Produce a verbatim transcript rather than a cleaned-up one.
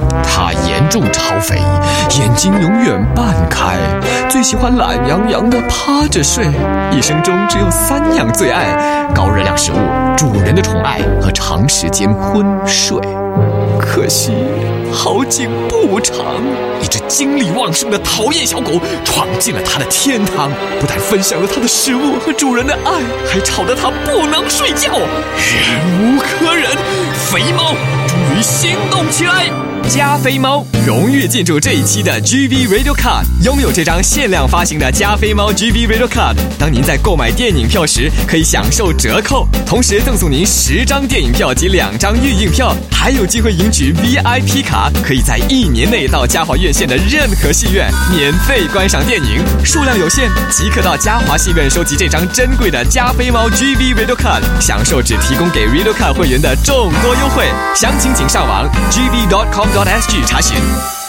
他严重超肥，眼睛永远半开，最喜欢懒洋洋地趴着睡。一生中只有三样最爱：高热量食物、主人的宠爱和长时间昏睡。可惜好景不长，一只精力旺盛的讨厌小狗闯进了他的天堂，不但分享了他的食物和主人的爱，还吵得他不能睡觉，忍无可忍。肥猫终于行动起来，加菲猫荣誉进驻这一期的 G V Radio Card， 拥有这张限量发行的加菲猫 G V Radio Card， 当您在购买电影票时可以享受折扣，同时赠送您十张电影票及两张预映票，还有机会赢取 V I P 卡，可以在一年内到嘉华院线的任何戏院免费观赏电影，数量有限，即刻到嘉华戏院收集这张珍贵的加菲猫 G V Radio Card， 享受只提供给 Radio Card 会员的众多优惠，详情请上网 G V dot com dot S G 查询。